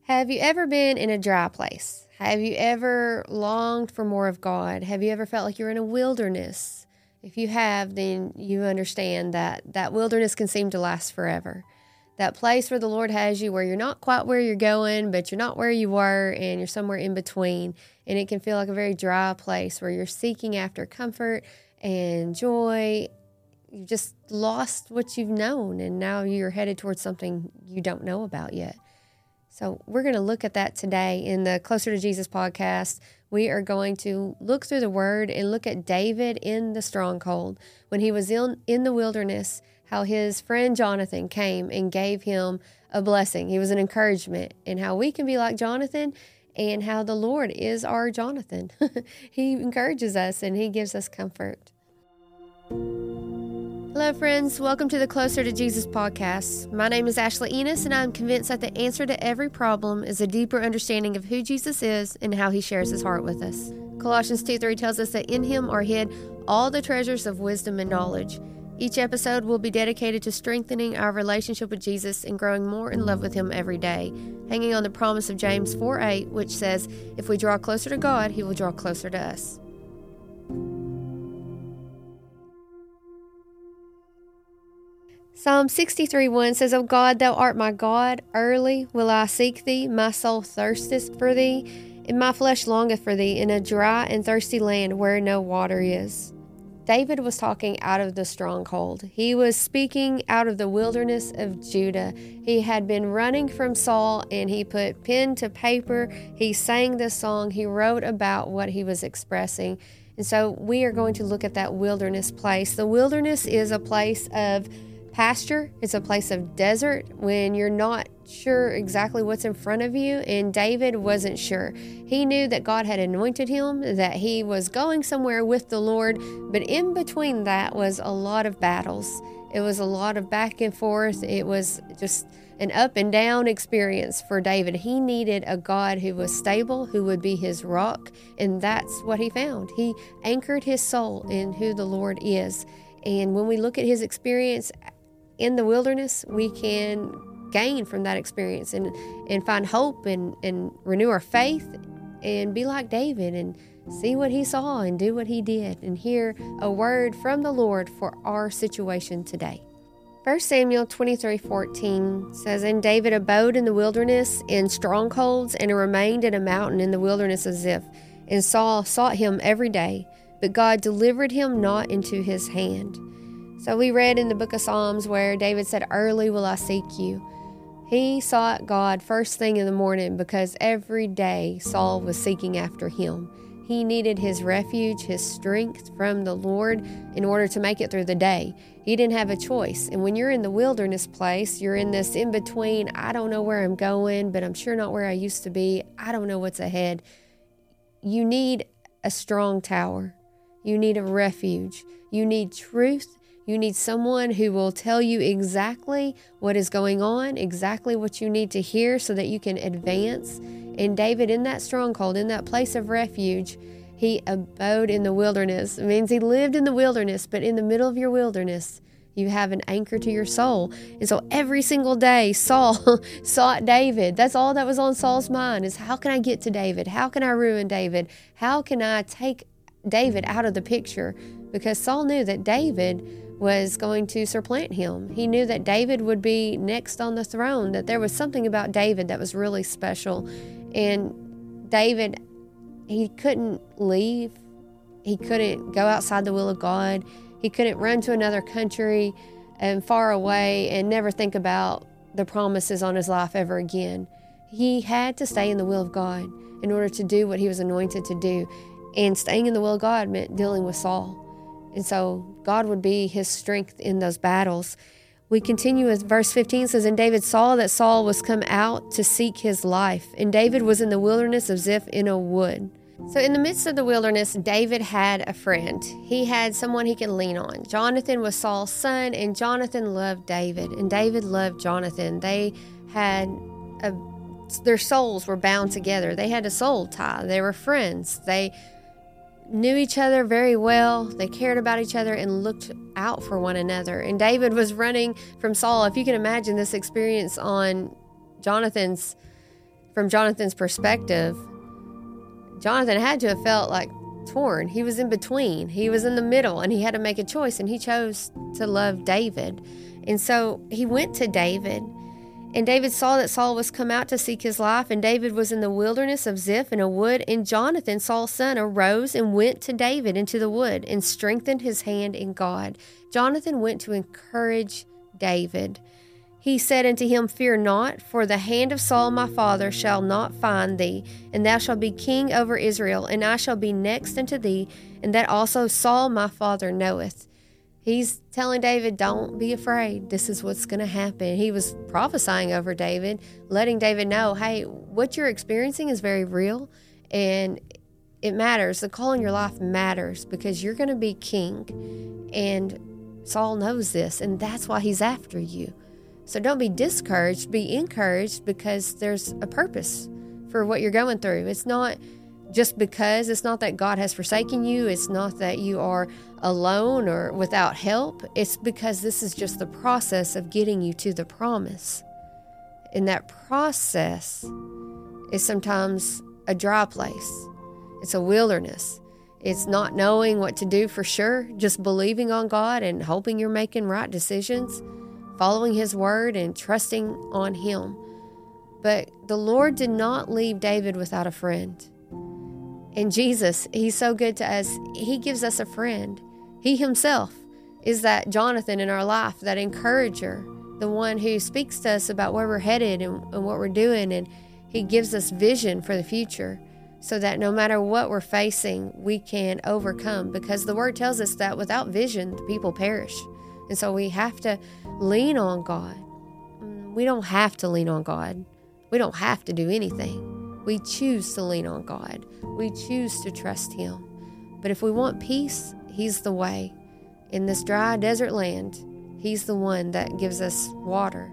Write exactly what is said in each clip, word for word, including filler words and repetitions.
Have you ever been in a dry place? Have you ever longed for more of God? Have you ever felt like you're in a wilderness? If you have, then you understand that that wilderness can seem to last forever. That place where the Lord has you, where you're not quite where you're going, but you're not where you were, and you're somewhere in between. And it can feel like a very dry place where you're seeking after comfort and joy. You've just lost what you've known, and now you're headed towards something you don't know about yet. So we're going to look at that today in the Closer to Jesus podcast. We are going to look through the Word and look at David in the stronghold. When he was in, in the wilderness, how his friend Jonathan came and gave him a blessing. He was an encouragement, and how we can be like Jonathan, and how the Lord is our Jonathan. He encourages us and he gives us comfort. Hello, friends. Welcome to the Closer to Jesus podcast. My name is Ashley Enos, and I'm convinced that the answer to every problem is a deeper understanding of who Jesus is and how he shares his heart with us. Colossians two three tells us that in him are hid all the treasures of wisdom and knowledge. Each episode will be dedicated to strengthening our relationship with Jesus and growing more in love with him every day, hanging on the promise of James four eight, which says, if we draw closer to God, he will draw closer to us. Psalm sixty-three one says, O God, thou art my God, early will I seek thee, my soul thirsteth for thee, and my flesh longeth for thee in a dry and thirsty land where no water is. David was talking out of the stronghold. He was speaking out of the wilderness of Judah. He had been running from Saul, and he put pen to paper. He sang this song. He wrote about what he was expressing. And so we are going to look at that wilderness place. The wilderness is a place of pasture. It's a place of desert when you're not sure exactly what's in front of you, and David wasn't sure. He knew that God had anointed him, that he was going somewhere with the Lord, but in between that was a lot of battles. It was a lot of back and forth. It was just an up and down experience for David. He needed a God who was stable, who would be his rock, and that's what he found. He anchored his soul in who the Lord is. And when we look at his experience in the wilderness, we can gain from that experience and, and find hope and, and renew our faith and be like David and see what he saw and do what he did and hear a word from the Lord for our situation today. First Samuel twenty-three fourteen says, And David abode in the wilderness in strongholds and remained in a mountain in the wilderness of Ziph. And Saul sought him every day, but God delivered him not into his hand. So we read in the book of Psalms where David said, early will I seek you. He sought God first thing in the morning because every day Saul was seeking after him. He needed his refuge, his strength from the Lord in order to make it through the day. He didn't have a choice. And when you're in the wilderness place, you're in this in-between, I don't know where I'm going, but I'm sure not where I used to be. I don't know what's ahead. You need a strong tower. You need a refuge. You need truth. You need someone who will tell you exactly what is going on, exactly what you need to hear so that you can advance. And David, in that stronghold, in that place of refuge, he abode in the wilderness. It means he lived in the wilderness, but in the middle of your wilderness, you have an anchor to your soul. And so every single day, Saul sought David. That's all that was on Saul's mind is, how can I get to David? How can I ruin David? How can I take David out of the picture? Because Saul knew that David was going to supplant him. He knew that David would be next on the throne, that there was something about David that was really special. And David, he couldn't leave. He couldn't go outside the will of God. He couldn't run to another country and far away and never think about the promises on his life ever again. He had to stay in the will of God in order to do what he was anointed to do. And staying in the will of God meant dealing with Saul. And so God would be his strength in those battles. We continue with verse fifteen says, And David saw that Saul was come out to seek his life, and David was in the wilderness of Ziph in a wood. So in the midst of the wilderness, David had a friend. He had someone he could lean on. Jonathan was Saul's son, and Jonathan loved David, and David loved Jonathan. They had a, their souls were bound together. They had a soul tie. They were friends. They knew each other very well. They cared about each other and looked out for one another. And David was running from Saul. If you can imagine this experience on Jonathan's from Jonathan's perspective, Jonathan had to have felt like torn. He was in between. He was in the middle, and he had to make a choice, and he chose to love David. And so he went to David, and David saw that Saul was come out to seek his life, and David was in the wilderness of Ziph in a wood, and Jonathan, Saul's son, arose and went to David into the wood and strengthened his hand in God. Jonathan went to encourage David. He said unto him, Fear not, for the hand of Saul my father shall not find thee, and thou shalt be king over Israel, and I shall be next unto thee, and that also Saul my father knoweth. He's telling David, don't be afraid. This is what's going to happen. He was prophesying over David, letting David know, hey, what you're experiencing is very real, and it matters. The call in your life matters because you're going to be king, and Saul knows this, and that's why he's after you. So don't be discouraged, be encouraged, because there's a purpose for what you're going through. It's not just because, it's not that God has forsaken you, it's not that you are alone or without help. It's because this is just the process of getting you to the promise. And that process is sometimes a dry place. It's a wilderness. It's not knowing what to do for sure, just believing on God and hoping you're making right decisions, following His word and trusting on Him. But the Lord did not leave David without a friend. And Jesus, He's so good to us. He gives us a friend. He Himself is that Jonathan in our life, that encourager, the one who speaks to us about where we're headed and, and what we're doing. And He gives us vision for the future so that no matter what we're facing, we can overcome. Because the word tells us that without vision, the people perish. And so we have to lean on God. We don't have to lean on God. We don't have to do anything. We choose to lean on God. We choose to trust Him. But if we want peace, He's the way. In this dry desert land, He's the one that gives us water.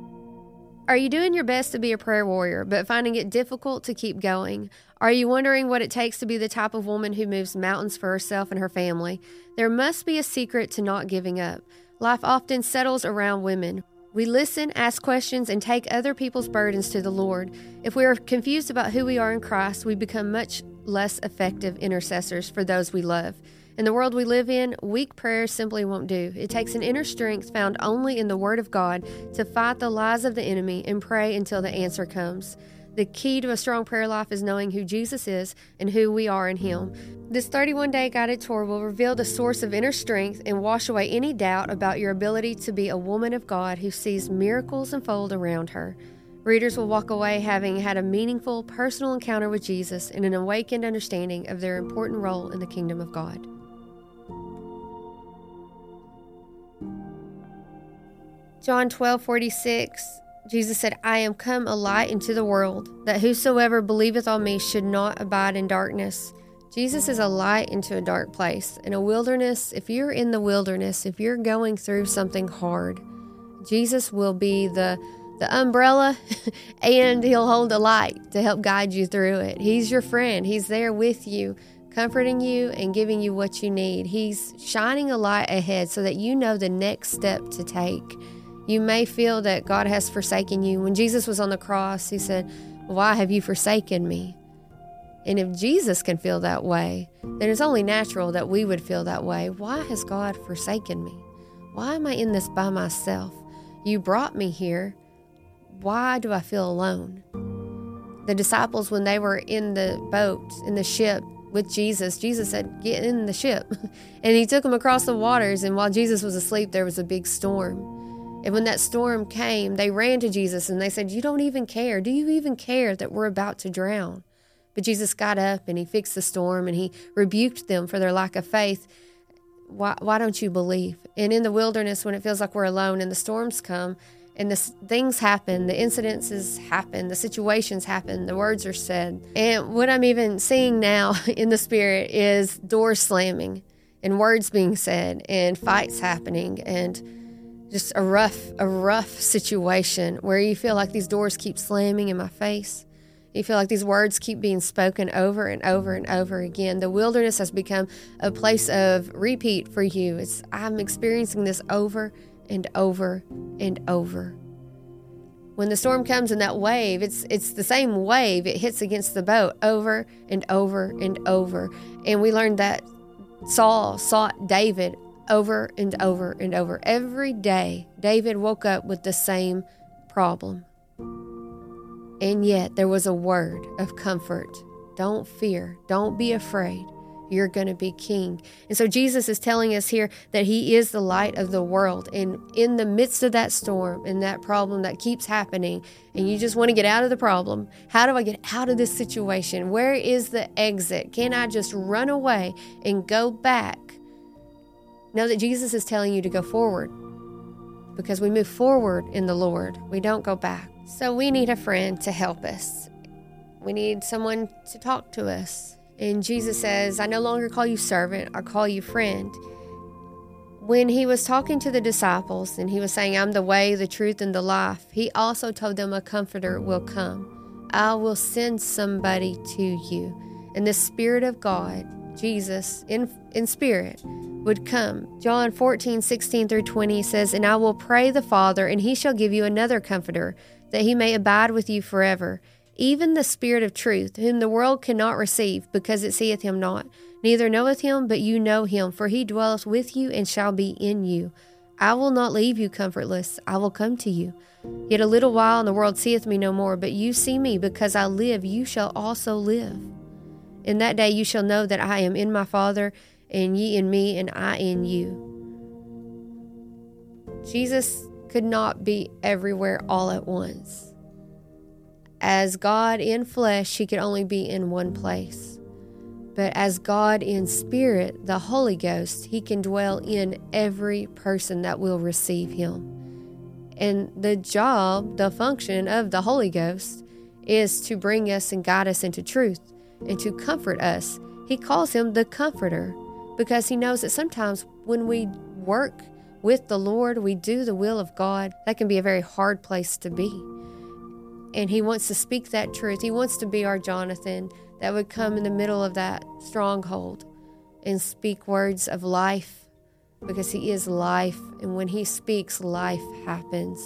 Are you doing your best to be a prayer warrior, but finding it difficult to keep going? Are you wondering what it takes to be the type of woman who moves mountains for herself and her family? There must be a secret to not giving up. Life often settles around women. We listen, ask questions, and take other people's burdens to the Lord. If we are confused about who we are in Christ, we become much less effective intercessors for those we love. In the world we live in, weak prayers simply won't do. It takes an inner strength found only in the Word of God to fight the lies of the enemy and pray until the answer comes. The key to a strong prayer life is knowing who Jesus is and who we are in Him. This thirty-one day guided tour will reveal the source of inner strength and wash away any doubt about your ability to be a woman of God who sees miracles unfold around her. Readers will walk away having had a meaningful, personal encounter with Jesus and an awakened understanding of their important role in the kingdom of God. John twelve forty-six, Jesus said, I am come a light into the world, that whosoever believeth on me should not abide in darkness. Jesus is a light into a dark place. In a wilderness, if you're in the wilderness, if you're going through something hard, Jesus will be the, the umbrella and He'll hold the light to help guide you through it. He's your friend. He's there with you, comforting you and giving you what you need. He's shining a light ahead so that you know the next step to take. You may feel that God has forsaken you. When Jesus was on the cross, He said, why have you forsaken me? And if Jesus can feel that way, then it's only natural that we would feel that way. Why has God forsaken me? Why am I in this by myself? You brought me here. Why do I feel alone? The disciples, when they were in the boat, in the ship with Jesus, Jesus said, get in the ship. And He took them across the waters. And while Jesus was asleep, there was a big storm. And when that storm came, they ran to Jesus and they said, you don't even care. Do you even care that we're about to drown? But Jesus got up and He fixed the storm and He rebuked them for their lack of faith. Why, why don't you believe? And in the wilderness, when it feels like we're alone and the storms come and the things happen, the incidences happen, the situations happen, the words are said. And what I'm even seeing now in the Spirit is doors slamming and words being said and fights happening and just a rough, a rough situation where you feel like these doors keep slamming in my face. You feel like these words keep being spoken over and over and over again. The wilderness has become a place of repeat for you. It's I'm experiencing this over and over and over. When the storm comes in that wave, it's it's the same wave. It hits against the boat over and over and over. And we learned that Saul sought David over and over and over. Every day, David woke up with the same problem. And yet, there was a word of comfort. Don't fear. Don't be afraid. You're going to be king. And so Jesus is telling us here that he is the light of the world. And in the midst of that storm and that problem that keeps happening, and you just want to get out of the problem, how do I get out of this situation? Where is the exit? Can I just run away and go back? Know that Jesus is telling you to go forward, because we move forward in the Lord. We don't go back. So we need a friend to help us. We need someone to talk to us. And Jesus says, I no longer call you servant, I call you friend. When he was talking to the disciples and he was saying, I'm the way, the truth, and the life, he also told them a comforter will come. I will send somebody to you. And the Spirit of God, Jesus, in, in spirit, would come. John fourteen, sixteen through twenty says, And I will pray the Father, and he shall give you another comforter, that he may abide with you forever. Even the Spirit of truth, whom the world cannot receive, because it seeth him not, neither knoweth him, but you know him, for he dwelleth with you and shall be in you. I will not leave you comfortless, I will come to you. Yet a little while, and the world seeth me no more, but you see me, because I live, you shall also live. In that day you shall know that I am in my Father, and ye in me, and I in you. Jesus could not be everywhere all at once. As God in flesh, he could only be in one place. But as God in spirit, the Holy Ghost, he can dwell in every person that will receive him. And the job, the function of the Holy Ghost is to bring us and guide us into truth and to comfort us. He calls him the Comforter because he knows that sometimes when we work with the Lord, we do the will of God, that can be a very hard place to be. And he wants to speak that truth. He wants to be our Jonathan that would come in the middle of that stronghold and speak words of life, because he is life. And when he speaks, life happens.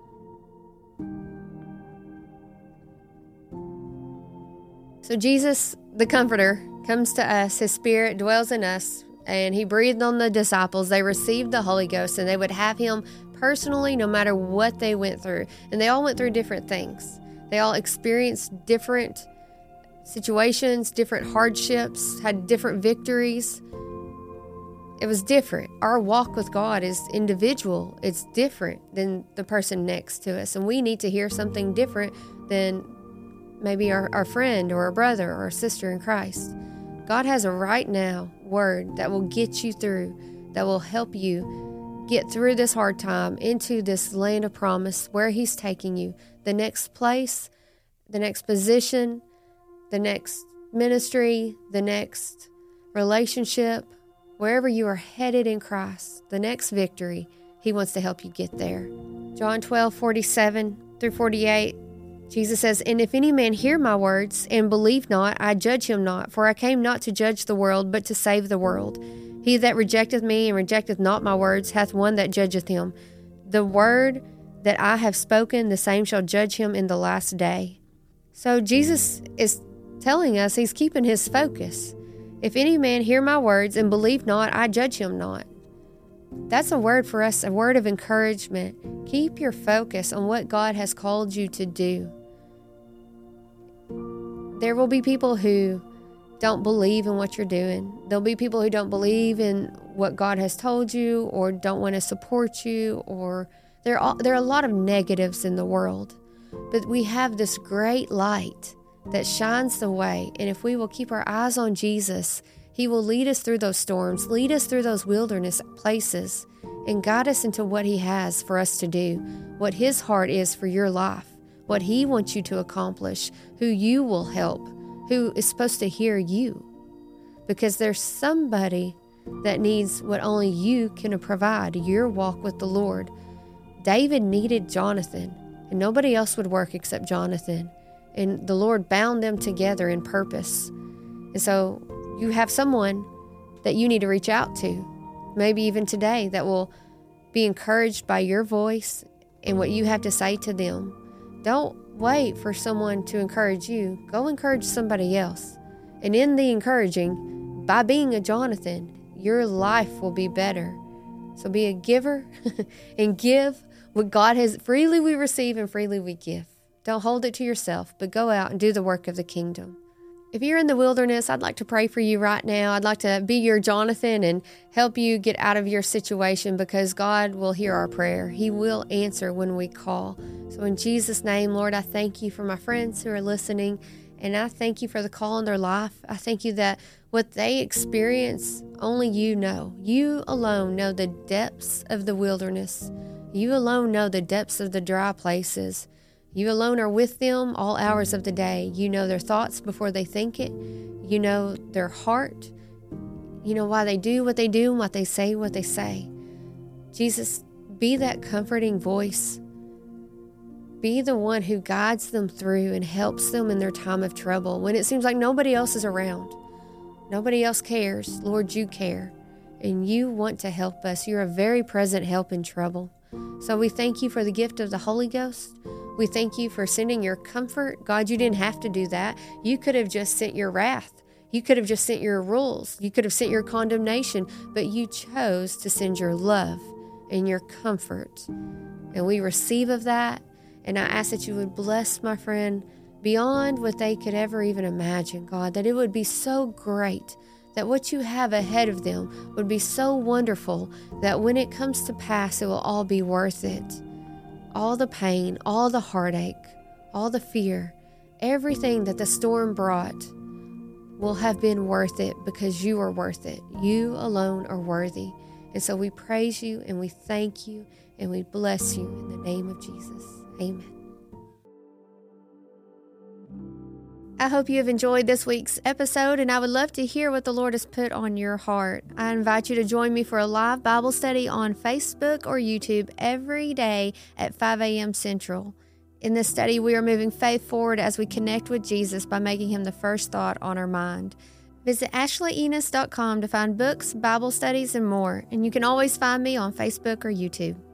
So Jesus, the Comforter, comes to us. His Spirit dwells in us, and he breathed on the disciples. They received the Holy Ghost, and they would have him personally, no matter what they went through. And they all went through different things. They all experienced different situations, different hardships, had different victories. It was different. Our walk with God is individual. It's different than the person next to us. And we need to hear something different than maybe our, our friend or a brother or a sister in Christ. God has a right now word that will get you through, that will help you get through this hard time into this land of promise where he's taking you. The next place, the next position, the next ministry, the next relationship, wherever you are headed in Christ, the next victory, he wants to help you get there. John twelve, forty-seven through forty-eight, Jesus says, And if any man hear my words and believe not, I judge him not, for I came not to judge the world, but to save the world. He that rejecteth me and rejecteth not my words hath one that judgeth him. The word that I have spoken, the same shall judge him in the last day. So Jesus is telling us he's keeping his focus. If any man hear my words and believe not, I judge him not. That's a word for us, a word of encouragement. Keep your focus on what God has called you to do. There will be people who don't believe in what you're doing. There'll be people who don't believe in what God has told you, or don't want to support you, or there are, there are a lot of negatives in the world. But we have this great light that shines the way, and if we will keep our eyes on Jesus, he will lead us through those storms, lead us through those wilderness places, and guide us into what he has for us to do, what his heart is for your life, what he wants you to accomplish, who you will help, who is supposed to hear you. Because there's somebody that needs what only you can provide, your walk with the Lord. David needed Jonathan, and nobody else would work except Jonathan. And the Lord bound them together in purpose. And so you have someone that you need to reach out to, maybe even today, that will be encouraged by your voice and what you have to say to them. Don't wait for someone to encourage you. Go encourage somebody else. And in the encouraging, by being a Jonathan, your life will be better. So be a giver and give what God has. Freely we receive and freely we give. Don't hold it to yourself, but go out and do the work of the kingdom. If you're in the wilderness, I'd like to pray for you right now. I'd like to be your Jonathan and help you get out of your situation, because God will hear our prayer. He will answer when we call. So in Jesus' name, Lord, I thank you for my friends who are listening, and I thank you for the call in their life. I thank you that what they experience, only you know. You alone know the depths of the wilderness. You alone know the depths of the dry places. You alone are with them all hours of the day. You know their thoughts before they think it. You know their heart. You know why they do what they do and what they say what they say. Jesus, be that comforting voice. Be the one who guides them through and helps them in their time of trouble when it seems like nobody else is around. Nobody else cares. Lord, you care, and you want to help us. You're a very present help in trouble. So we thank you for the gift of the Holy Ghost. We thank you for sending your comfort. God, you didn't have to do that. You could have just sent your wrath. You could have just sent your rules. You could have sent your condemnation, but you chose to send your love and your comfort. And we receive of that. And I ask that you would bless my friend beyond what they could ever even imagine, God, that it would be so great, that what you have ahead of them would be so wonderful, that when it comes to pass, it will all be worth it. All the pain, all the heartache, all the fear, everything that the storm brought will have been worth it, because you are worth it. You alone are worthy. And so we praise you and we thank you and we bless you in the name of Jesus. Amen. I hope you have enjoyed this week's episode, and I would love to hear what the Lord has put on your heart. I invite you to join me for a live Bible study on Facebook or YouTube every day at five a.m. Central. In this study, we are moving faith forward as we connect with Jesus by making him the first thought on our mind. Visit ashley enos dot com to find books, Bible studies, and more, and you can always find me on Facebook or YouTube.